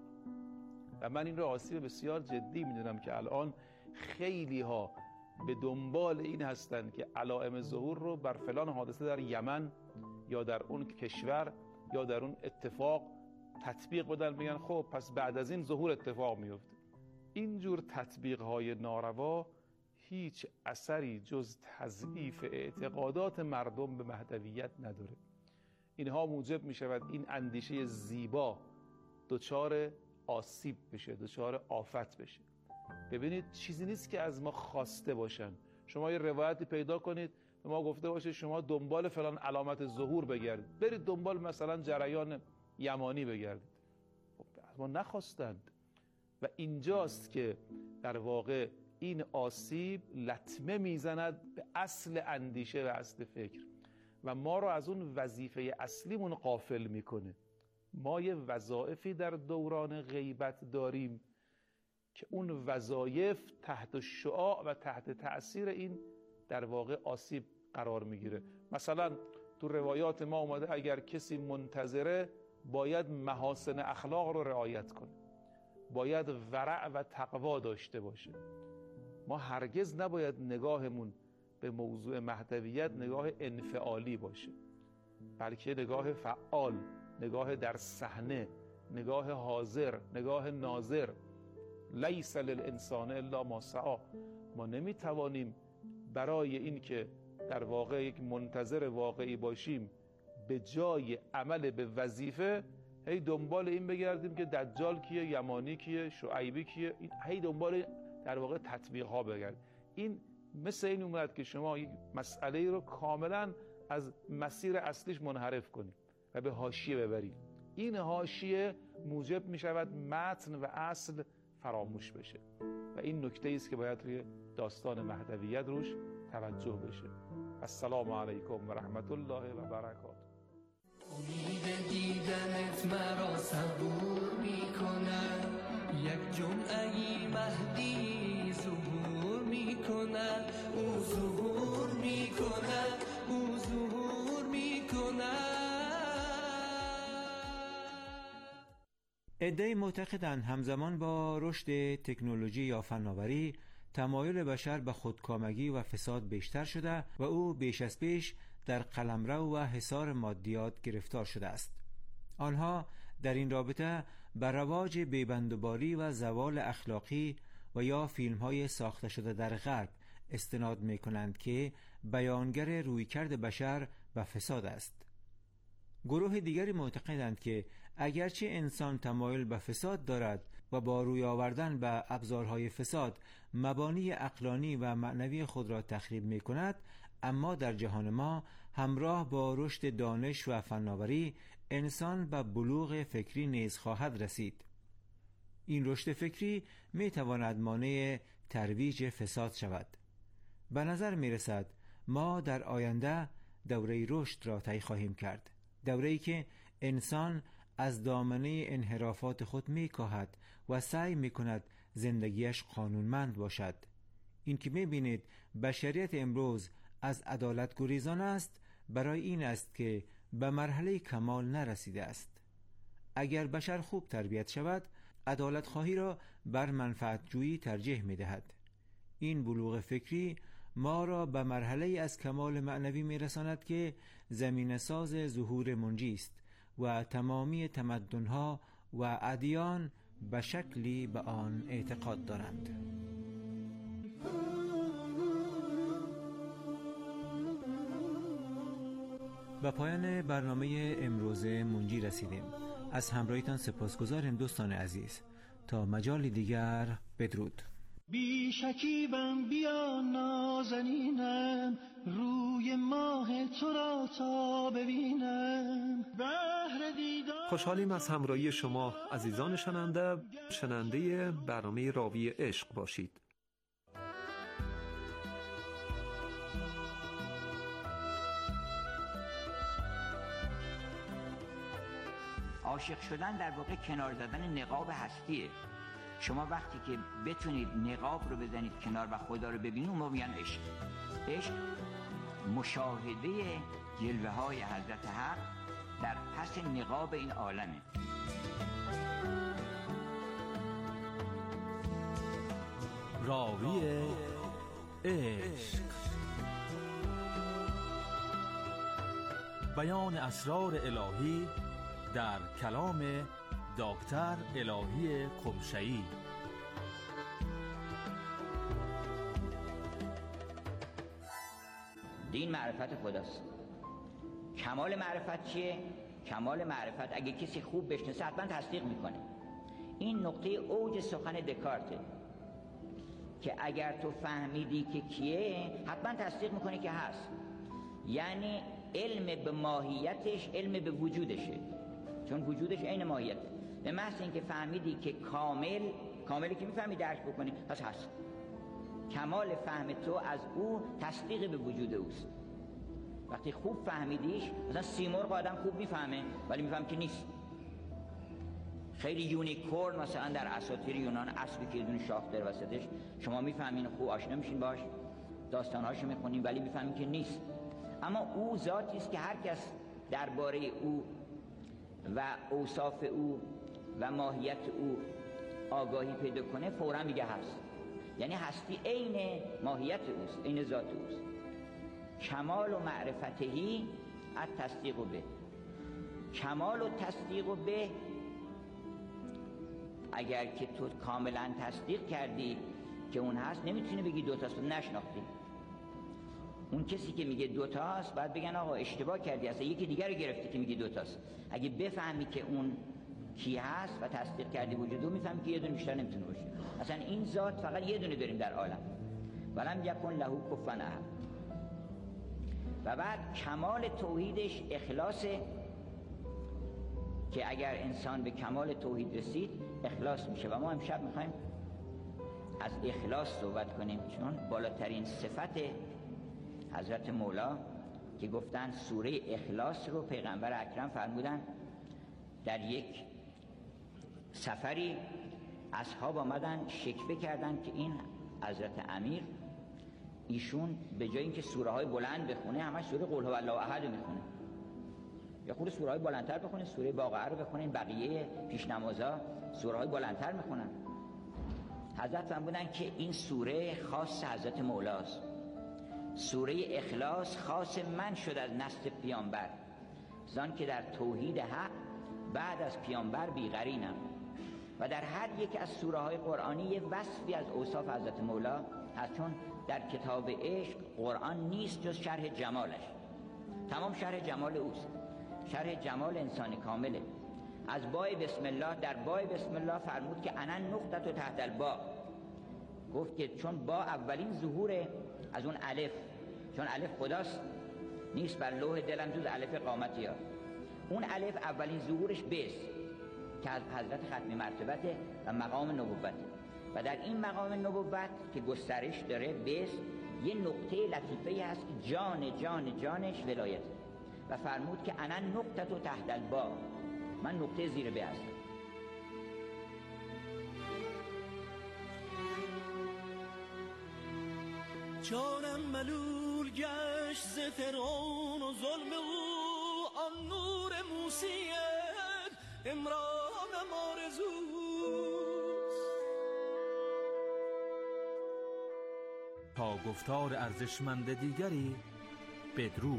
و من این رو آسیب بسیار جدی میدونم که الان خیلی ها به دنبال این هستند که علائم ظهور رو بر فلان حادثه در یمن یا در اون کشور یا در اون اتفاق تطبیق بدن، بگن خب پس بعد از این ظهور اتفاق میفته. اینجور تطبیق های ناروا هیچ اثری جز تضعیف اعتقادات مردم به مهدویت نداره. اینها موجب می شود این اندیشه زیبا دچار آسیب بشه، دچار آفت بشه. ببینید چیزی نیست که از ما خواسته باشن. شما یه روایتی پیدا کنید به ما گفته باشه شما دنبال فلان علامت ظهور بگردید، برید دنبال مثلا جریان یمانی بگردید. خب از ما نخواستند. و اینجاست که در واقع این آسیب لطمه میزند به اصل اندیشه و اصل فکر و ما رو از اون وظیفه اصلیمون غافل میکنه. ما یه وظایفی در دوران غیبت داریم که اون وظایف تحت شعاع و تحت تأثیر این در واقع آسیب قرار میگیره. مثلا تو روایات ما اومده اگر کسی منتظره باید محاسن اخلاق رو رعایت کنه، باید ورع و تقوا داشته باشه. ما هرگز نباید نگاهمون به موضوع مهدویت نگاه انفعالی باشه، بلکه نگاه فعال، نگاه در صحنه، نگاه حاضر، نگاه ناظر. لیس للانسان الا ما سعی. ما نمیتوانیم برای این که در واقع یک منتظر واقعی باشیم به جای عمل به وظیفه هی دنبال این بگردیم که دجال کیه، یمانی کیه، شعیبی کیه، هی دنبال در واقع تطبیق ها بگردیم. این مثل این اومد که شما یک مسئله رو کاملا از مسیر اصلیش منحرف کنید و به حاشیه ببرید. این حاشیه موجب می شود متن و اصل فراموش بشه و این نکته است که باید روی داستان مهدویت روش توجه بشه. السلام علیکم و رحمت الله و برکاته. امید دیدنت مرا صبور می کند، یک جمعه مهدی ظهور می کند، او ظهور می کند، او ظهور می کند. عده‌ای معتقدند همزمان با رشد تکنولوژی یا فناوری تمایل بشر به خودکامگی و فساد بیشتر شده و او بیش از پیش در قلمرو و حصار مادیات گرفتار شده است. آنها در این رابطه به رواج بیبندوباری و زوال اخلاقی و یا فیلم‌های ساخته شده در غرب استناد می‌کنند که بیانگر رویکرد بشر به فساد است. گروه دیگری معتقدند که اگرچه انسان تمایل به فساد دارد و با روی آوردن به ابزارهای فساد مبانی عقلانی و معنوی خود را تخریب می کند، اما در جهان ما همراه با رشد دانش و فناوری انسان به بلوغ فکری نیز خواهد رسید. این رشد فکری می تواند مانع ترویج فساد شود. به نظر می رسد ما در آینده دوره رشد را طی خواهیم کرد، دوره‌ای که انسان از دامنه انحرافات خود می کاهد و سعی می کند زندگیش قانونمند باشد. این که می بینید بشریت امروز از عدالت گریزان است برای این است که به مرحله کمال نرسیده است. اگر بشر خوب تربیت شود، عدالت خواهی را بر منفعت جویی ترجیح می دهد. این بلوغ فکری ما را به مرحله از کمال معنوی می رساند که زمین ساز ظهور منجی است و تمامی تمدن‌ها و ادیان به شکلی به آن اعتقاد دارند. به پایان برنامه امروز منجی رسیدیم. از همراهیتان سپاسگزاریم دوستان عزیز. تا مجال دیگر، بدرود. بی شکیبم بیا نازنینم، روی ماه تو را تا ببینم. بهر دیدار خوشحالیم از همراهی شما عزیزان شنونده شنونده برنامه راوی عشق باشید. عاشق شدن در واقع کنار زدن نقاب هستیه. شما وقتی که بتونید نقاب رو بزنید کنار و خدا رو ببینید، اون موقع میگن عشق. عشق مشاهده جلوه های حضرت حق در پس نقاب این عالمه. راوی عشق، بیان اسرار الهی در کلام دکتر الهی قمشه‌ای. دین معرفت خداست. کمال معرفت چیه؟ کمال معرفت اگه کسی خوب بشناسه حتما تصدیق میکنه. این نقطه اوج سخن دکارته که اگر تو فهمیدی که کیه، حتما تصدیق میکنه که هست. یعنی علم به ماهیتش علم به وجودشه، چون وجودش عین ماهیت. به محض اینکه فهمیدی که کامل کاملی که میفهمی درک بکنی، پس هست. کمال فهم تو از او تصدیق به وجود اوست. وقتی خوب فهمیدیش، مثلا سیمرغ آدم خوب میفهمه ولی میفهم که نیست. خیلی یونیکورن مثلا در اساطیر یونان، اسبی که یه دونه شاخ داره وسطش، شما میفهمین، خوب آشنا میشین باش، داستانهاشو میخونین، ولی میفهمین که نیست. اما او ذاتی است که هر کس درباره او و اوصاف او و ماهیت او آگاهی پیدا کنه، فوراً میگه هست. یعنی هستی عین ماهیت اوست، عین ذات اوست. کمال و معرفتهی از تصدیق به. کمال و تصدیق به، اگر که تو کاملا تصدیق کردی که اون هست، نمیتونی بگی دوتاست، نشناختی. اون کسی که میگه دوتاست باید بگن آقا اشتباه کردی، اصلا یکی دیگر رو گرفتی که میگی دوتاست. اگه بفهمی که اون کی هست و تصدیق کردی وجودو، میفهمی که یه دونه بیشتر نمیتونه باشه. اصلا این ذات فقط یه دونه داریم در عالم. ولم یکن له کفوا احد. و بعد کمال توحیدش اخلاصه، که اگر انسان به کمال توحید رسید اخلاص میشه. و ما امشب میخوایم از اخلاص صحبت کنیم، چون بالاترین صفت حضرت مولا که گفتن سوره اخلاص رو پیغمبر اکرم فرمودن در یک سفری اصحاب آمدن شکوه کردن که این حضرت امیر، ایشون به جای اینکه سوره های بلند بخونه، همش سوره قل هو الله احد رو میخونه. یا خود سوره های بلندتر بخونه، سوره واقعه رو بخونه، بقیه پیشنمازا سوره های بلندتر میخونن. حضرت فرمودن که این سوره خاص حضرت مولاست. سوره اخلاص خاص من شد از نسل پیامبر، زان که در توحید حق بعد از پیامبر بی‌قرینم. و در هر یک از سوره های قرآنی یه وصفی از اوصاف حضرت مولا هست، چون در کتاب عشق قرآن نیست جز شرح جمالش. تمام شرح جمال اوست، شرح جمال انسان کامله. از بای بسم الله، در بای بسم الله فرمود که انا نقطه تحت البا، گفت که چون با اولین ظهور از اون الف، چون الف خداست، نیست بر لوح دلم جز الف قامتی ها. اون الف اولین ظهورش بس که از حضرت ختم مرتبته و مقام نبوته. و در این مقام نبوت که گسترش داره، بس یه نقطه لطیفه هست که جان جان جانش ولایت. و فرمود که انا نقطه تحت البا، من نقطه زیر به هستم. جانم ملول گشت ز فرعون و ظلم او، آن نور موسیت امرانم آرزوست. تا گفتار ارزشمند دیگری بدرود.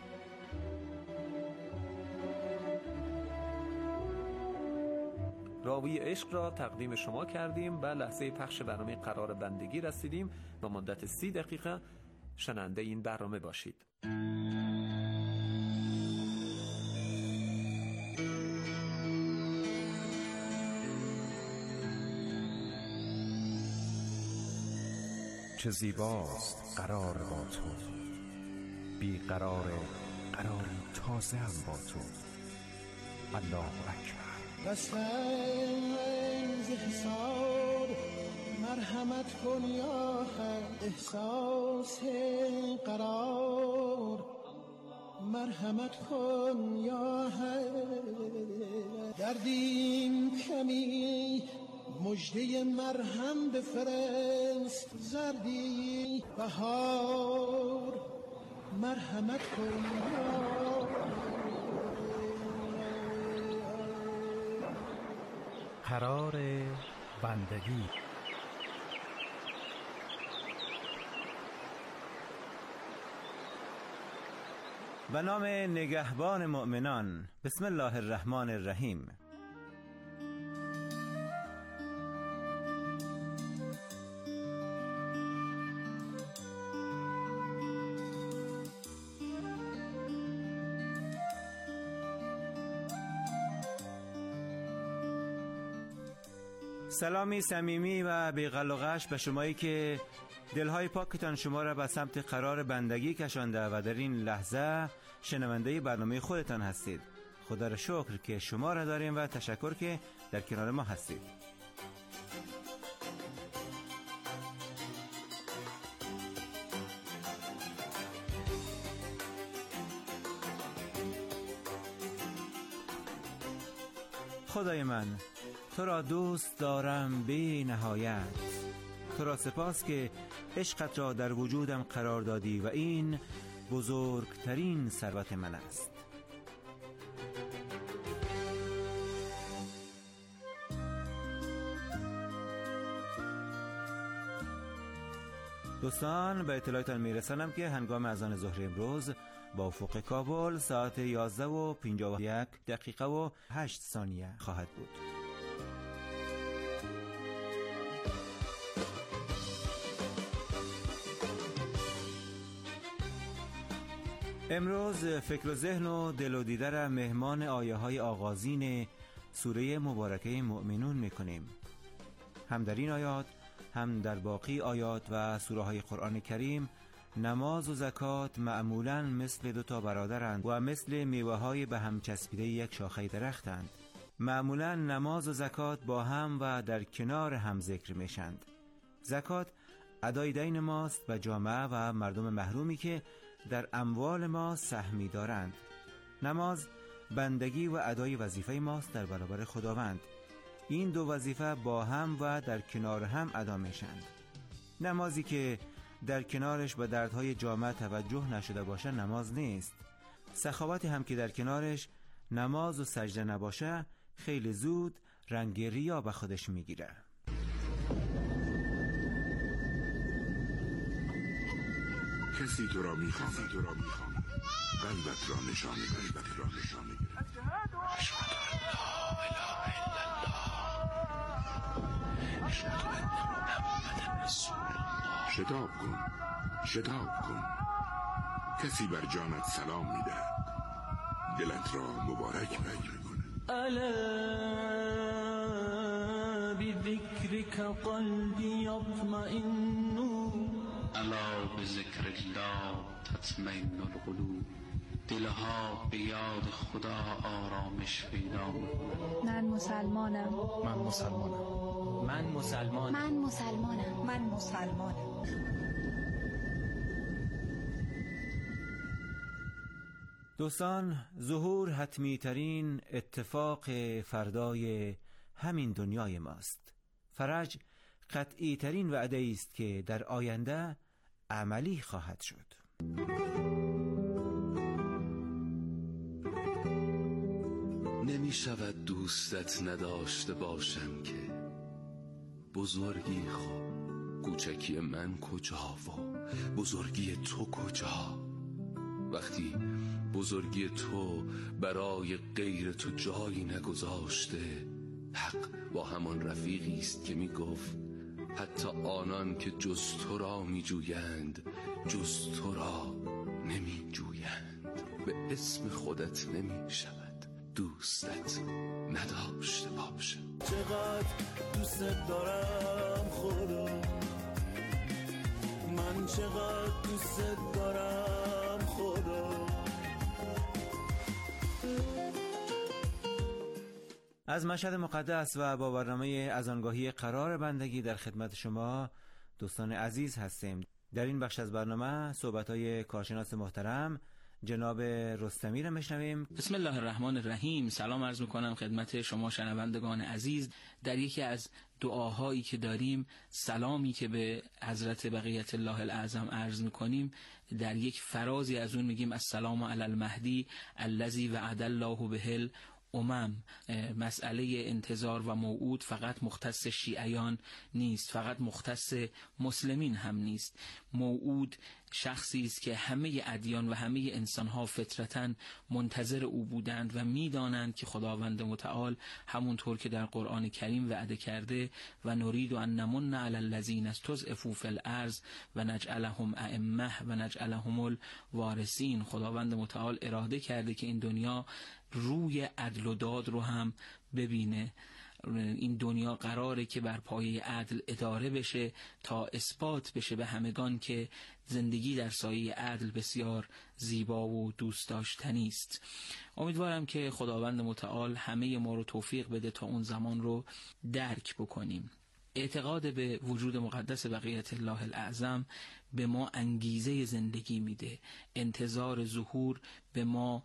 راوی عشق را تقدیم شما کردیم و لحظه پخش برنامه قرار بندگی رسیدیم و مدت سی دقیقه شنونده این برنامه باشید. چه زیباست قرار با تو، بی قرار قراری تازه هم با تو. الله اکبر. قسم ز حساب مرحمت کن یا حق، احساس قرار مرحمت کن یا حق. دردیم کمی مجده مرهم بفرست، زردی بهار مرحمت کن یا قرار بندگی. به نام نگهبان مؤمنان. بسم الله الرحمن الرحیم. سلامی صمیمی و بی‌غل و غش به شمایی که دلهای پاکتان شما را به سمت قرار بندگی کشانده و در این لحظه شنونده برنامه خودتان هستید. خدا را شکر که شما را داریم و تشکر که در کنار ما هستید. خدای من، تو را دوست دارم بی نهایت. تو را سپاس که عشقت را در وجودم قرار دادی و این بزرگترین ثروت من است. دوستان، به اطلاعتان میرسانم که هنگام اذان ظهر امروز با افق کابل ساعت یازده و پنجاه و یک دقیقه و هشت ثانیه خواهد بود. امروز فکر و ذهن و دل و دیده را مهمان آیه های آغازین سوره مبارکه مؤمنون میکنیم. هم در این آیات هم در باقی آیات و سوره های قرآن کریم نماز و زکات معمولاً مثل دو تا برادرند و مثل میوه های به هم چسبیده یک شاخه درختند. معمولاً نماز و زکات با هم و در کنار هم ذکر میشند. زکات ادای دین ماست و جامعه و مردم محرومی که در اموال ما سهمی دارند. نماز بندگی و ادای وظیفه ماست در برابر خداوند. این دو وظیفه با هم و در کنار هم ادا میشند. نمازی که در کنارش به دردهای جامعه توجه نشده باشه نماز نیست. سخاوتی هم که در کنارش نماز و سجده نباشه خیلی زود رنگ ریا به خودش میگیره. کسی تو را میخواند، قلبت را نشانه قلبت را نشانه گرفت. اشهد ان لا اله الا الله، اشهد ان محمد رسول الله. شتاب کن، شتاب کن. کسی بر جانت سلام میدهد، دلت را مبارک میکنه. الا بذکرک قلبی یطمئن، الا بذکر الله تطمئن القلوب. دلها به یاد خدا آرامش پیدا می‌کند. من مسلمانم. من مسلمانم. من مسلمانم. من مسلمانم. من مسلمانم. دوستان، ظهور حتمی ترین اتفاق فردای همین دنیای ماست. فرج قطعی ترین وعده است که در آینده عملی خواهد شد. نمی شود دوستت نداشته باشم که بزرگی خب کوچکی من کجا و بزرگی تو کجا؟ وقتی بزرگی تو برای غیر تو جایی نگذاشته، حق با همان رفیقی است که می گفت حتی آنان که جز تو را می جویند جز تو را نمی جویند. به اسم خودت نمی شود دوستت نداشته باشم. چقدر دوست دارم خدا، من چقدر دوست دارم خدا. از مشهد مقدس و با برنامه از آنگاهی قرار بندگی در خدمت شما دوستان عزیز هستیم. در این بخش از برنامه صحبت‌های کارشناس محترم جناب رستمی را میشنویم. بسم الله الرحمن الرحیم. سلام عرض میکنم خدمت شما شنوندگان عزیز. در یکی از دعاهایی که داریم، سلامی که به حضرت بقیت الله الاعظم عرض میکنیم، در یک فرازی از اون میگیم السلام علی المهدی الذی وعد الله به امم. مسئله انتظار و موعود فقط مختص شیعیان نیست، فقط مختص مسلمین هم نیست. موعود شخصی است که همه ادیان و همه انسانها فطرتاً منتظر او بودند و میدانند که خداوند متعال همونطور که در قرآن کریم وعده کرده و نرید ان نمن علی الذین استضعفوا فی الارض و نجعلهم ائمه و نجعلهم الوارثین. خداوند متعال اراده کرده که این دنیا روی عدل و داد رو هم ببینه. این دنیا قراره که بر پایه عدل اداره بشه تا اثبات بشه به همگان که زندگی در سایه عدل بسیار زیبا و دوست داشتنی است. امیدوارم که خداوند متعال همه ما رو توفیق بده تا اون زمان رو درک بکنیم. اعتقاد به وجود مقدس بقیت الله الاعظم به ما انگیزه زندگی میده. انتظار ظهور به ما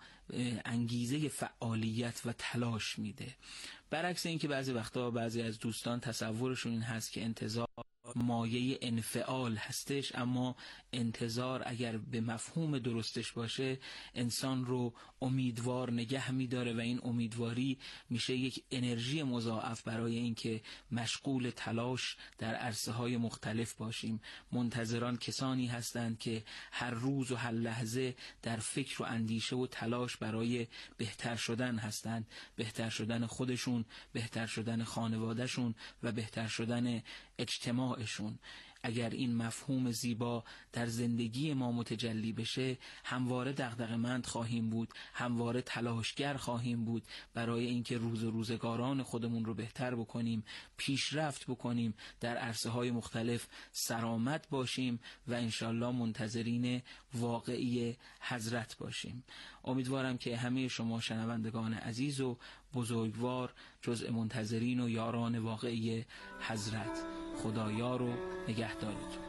انگیزه فعالیت و تلاش میده. برعکس این که بعضی وقتا بعضی از دوستان تصورشون این هست که انتظار مایه انفعال هستش، اما انتظار اگر به مفهوم درستش باشه انسان رو امیدوار نگه میداره و این امیدواری میشه یک انرژی مضاعف برای اینکه مشغول تلاش در عرصه های مختلف باشیم. منتظران کسانی هستند که هر روز و هر لحظه در فکر و اندیشه و تلاش برای بهتر شدن هستند، بهتر شدن خودشون، بهتر شدن خانوادهشون و بهتر شدن اجتماعشون. اگر این مفهوم زیبا در زندگی ما متجلی بشه، همواره دغدغه‌مند خواهیم بود، همواره تلاشگر خواهیم بود برای اینکه روز و روزگاران خودمون رو بهتر بکنیم، پیشرفت بکنیم، در عرصه‌های مختلف سرآمد باشیم و انشالله منتظرین واقعی حضرت باشیم. امیدوارم که همه شما شنوندگان عزیز و بزرگوار جزء منتظرین و یاران واقعی حضرت خدایار و نگهدارتون.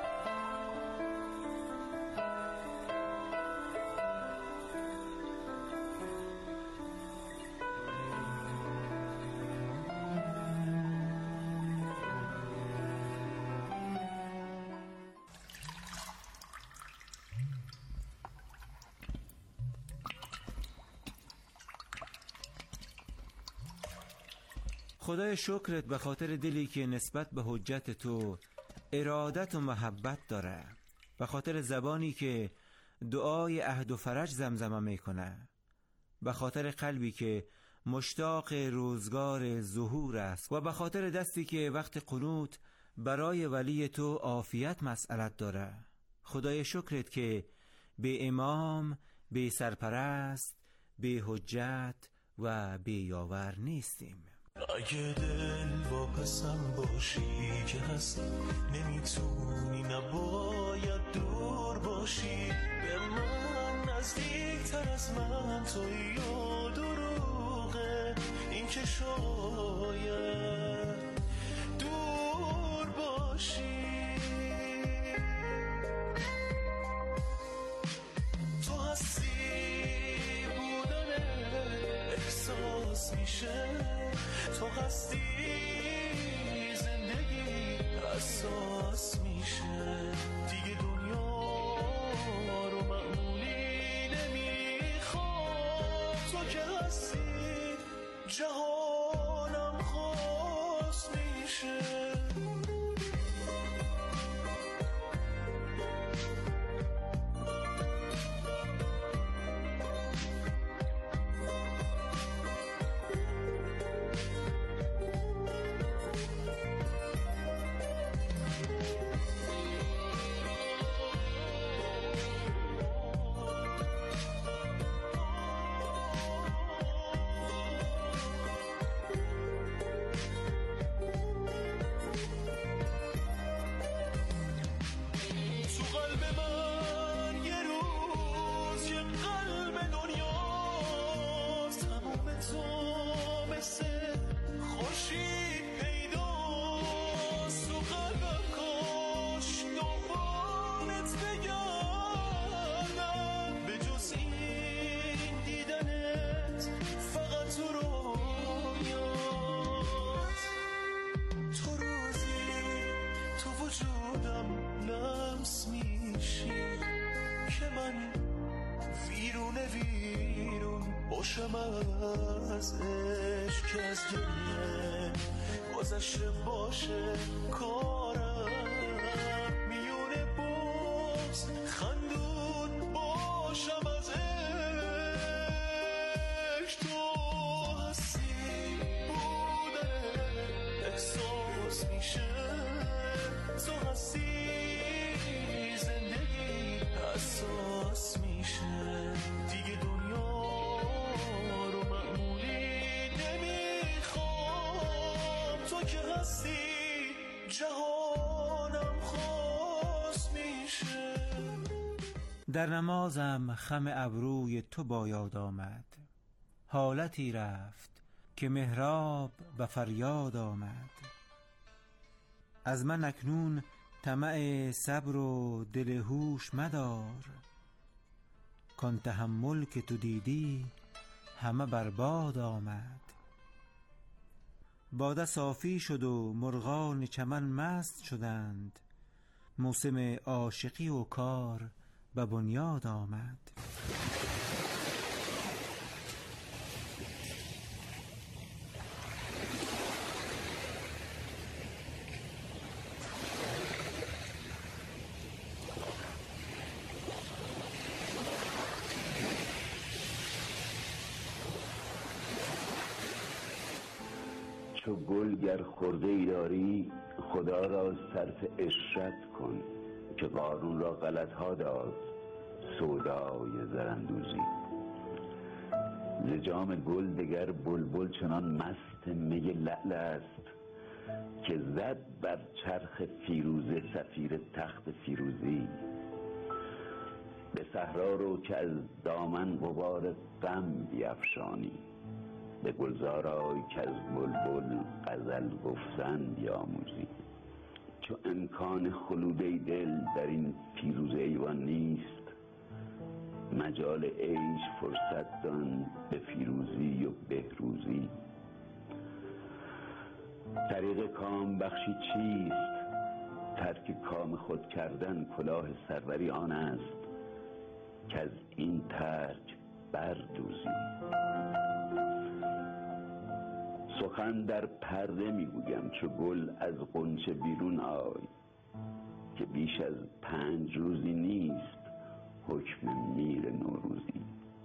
خدای شکرت به خاطر دلی که نسبت به حجت تو ارادت و محبت داره، به خاطر زبانی که دعای عهد و فرج زمزمه میکنه، به خاطر قلبی که مشتاق روزگار ظهور است و به خاطر دستی که وقت قنوت برای ولی تو عافیت مسئلت داره. خدای شکرت که به امام، به سرپرست، به حجت و به یاور نیستیم. اگه دل واپسم باشی که هست، نمیتونی نباید دور باشی، به من نزدیک تر از من توی و دروغه این که شاید دور باشی. تو هستی بودن احساس میشه، تو هستی زندگی اساس میشه، دیگه دنیا که هستی جهانم خاص میشه. باشم از عشق که از گریه گذشته باشه کارم، میونه باز خندون باشم از عشق. تو هستی بودن احساس میشه، تو هستی زندگی حساس میشه. دیگه دنیا جهانم خاص میشه. در نمازم خم ابروی تو با یاد آمد، حالتی رفت که محراب و فریاد آمد. از من اکنون طمع صبر و دل هوش مدار، کان تحمل که تو دیدی همه برباد آمد. باده صافی شد و مرغان چمن مست شدند، موسم عاشقی و کار به بنیاد آمد. چو گل گر خرده ای داری خدا را صرف اشرت کن، که قارون را غلط ها داد سودای زراندوزی. ز جام گل دگر بلبل چنان مست می لعل است، که زد بر چرخ فیروزه صفیر تخت فیروزی. به صحرا رو که از دامن غبار غم بیفشانی، به گلزار آی که از بلبل غزل گفتن بیاموزی. چو امکان خلود ای دل در این فیروزه ایوان نیست، مجال عیش فرصت دان به فیروزی و بهروزی. طریق کام بخشی چیست؟ ترک کام خود کردن کلاه سروری آن است، که از این ترک بردوزی. سخن در پرده میگویم چو گل از غنچه بیرون آی، که بیش از پنج روزی نیست حکم میر نوروزی.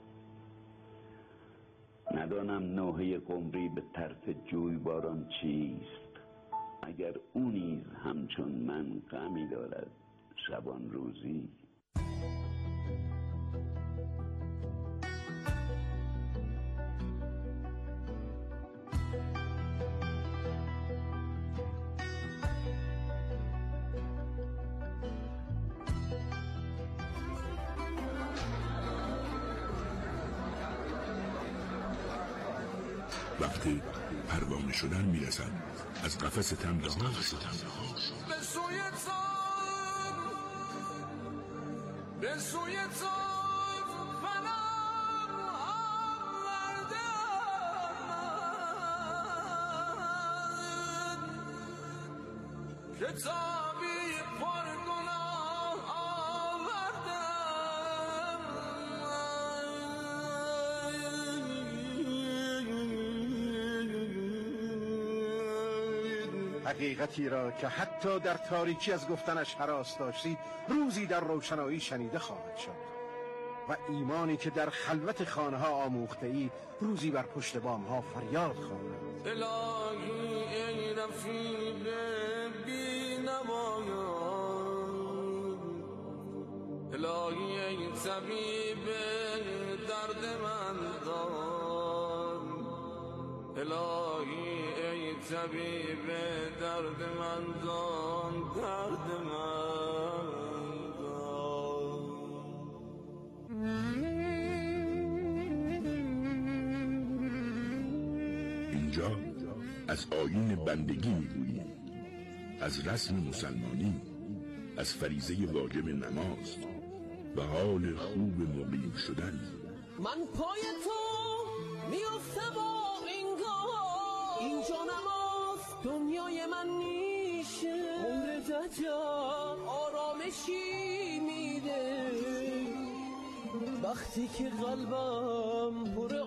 ندانم نوحه قمری به طرف جوی باران چیست، اگر او نیز همچون من غمی دارد شبان روزی. وقتی پروانه شدن میرسد از قفس تن رها شد. به سوی تاب به سوی تاب فنم آوردم، کتابی پر گناه آوردم. حقیقتی را که حتی در تاریکی از گفتنش هراس داشتید روزی در روشنایی شنیده خواهد شد و ایمانی که در خلوت خانه ها آموخته ای روزی بر پشت بام ها فریاد خواند. الهی ای رفیق بی نمایان، الهی ای طبیب درد من دان، الهی ای طبیب درد من دان، درد من اینجا از آیین بندگی میگوییم، از رسم مسلمانی، از فریضه واجب نماز و حال خوب مقیم شدن. من پای تو میافتم با انگار، اینجا نماز دنیای من نیشه، عمر دجال آرامشی میده وقتی که قلبم پر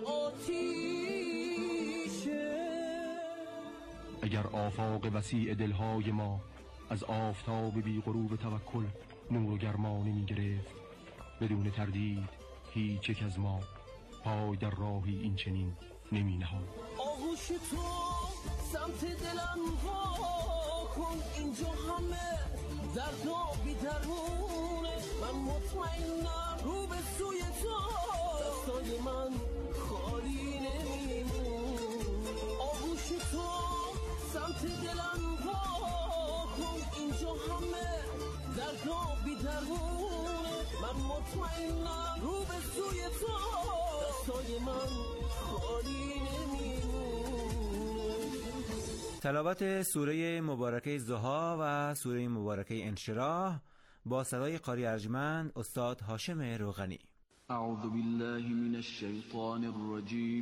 آتیشه. اگر آفاق وسیع دلهای ما از آفتاب بی غروب توکل نور و گرمانی می گرفت، بدون تردید هیچ یک از ما پای در راهی این چنین نمی نهاد. آغوش تو سمت دلم وا کن، اینجا همه درد و بی درمونه، من مطمئنم رو به سوی تو دستای من خالی نمیمون. آغوش تو سمت دلم وا کن، اینجا همه درد و بی درمونه، من مطمئنم رو به سوی تو دستای من خالی نمیمون. تلاوت سوره مبارکه ضحی و سوره مبارکه انشراح با صدای قاری ارجمند استاد هاشم روغنی. اعوذ بالله من الشیطان الرجیم،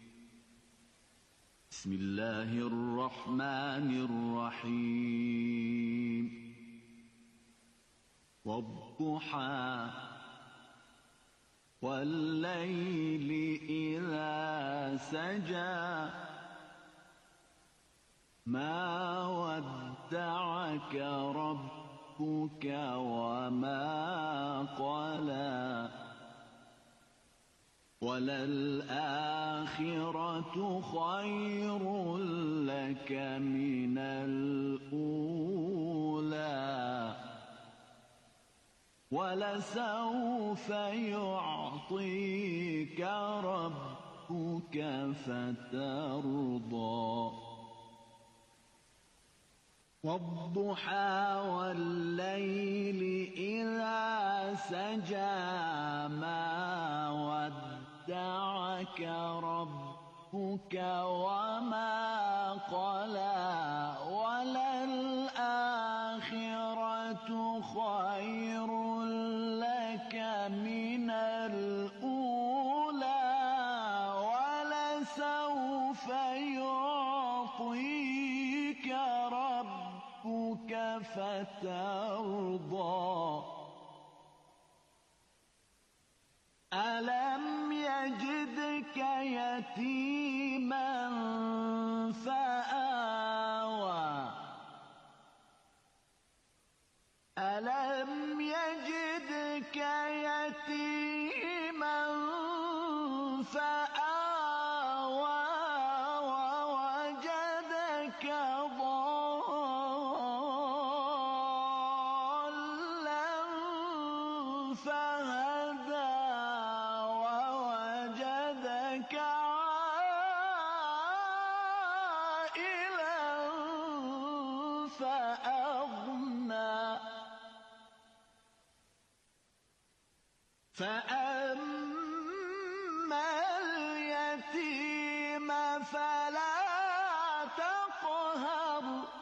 بسم الله الرحمن الرحیم. والضحى واللیل اذا سجى ما ودعك ربك وما قلى وللآخرة خير لك من الأولى ولسوف يعطيك ربك فترضى. والضحى والليل إذا سجى ما ودعك ربك وما قلى وللآخرة خير لك من الأولى ولسوف يعطيك ربك فترضى. ألم يجدك يتيما فآوى ألم يجدك يتيما فآوى ووجدك ضالا فهدى ووجدك عائلا فأغنى فأما اليتيم فلا تقهر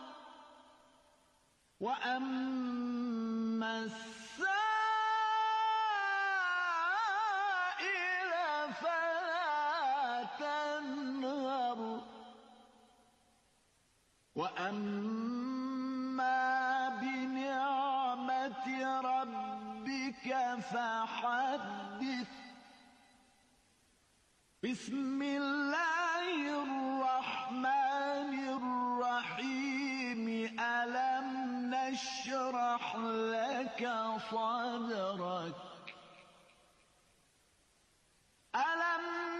وأما السائل فلا تنهر وأما بنعمة ربك فحدث. بسم الله الرحمن الرحيم. صدرك